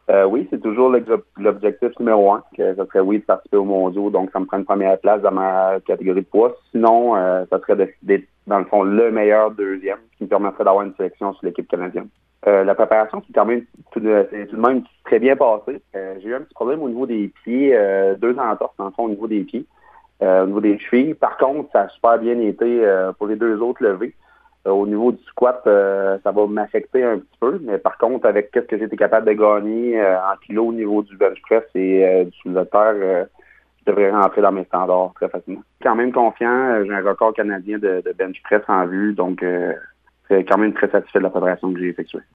Oui, c'est toujours l'objectif numéro un, que ça serait oui de participer aux mondiaux, donc ça me prend une première place dans ma catégorie de poids. Sinon, ça serait d'être, dans le fond, le meilleur deuxième, ce qui me permettrait d'avoir une sélection sur l'équipe canadienne. La préparation qui quand même c'est tout de même très bien passée. J'ai eu un petit problème au niveau des pieds, deux entorses dans le fond au niveau des pieds, au niveau des chevilles. Par contre, ça a super bien été pour les deux autres levées. Au niveau du squat, ça va m'affecter un petit peu, mais par contre, avec ce que j'ai été capable de gagner en kilos au niveau du bench press et du soulevé de terre, je devrais rentrer dans mes standards très facilement. Quand même confiant, j'ai un record canadien de bench press en vue, donc c'est quand même très satisfait de la préparation que j'ai effectuée.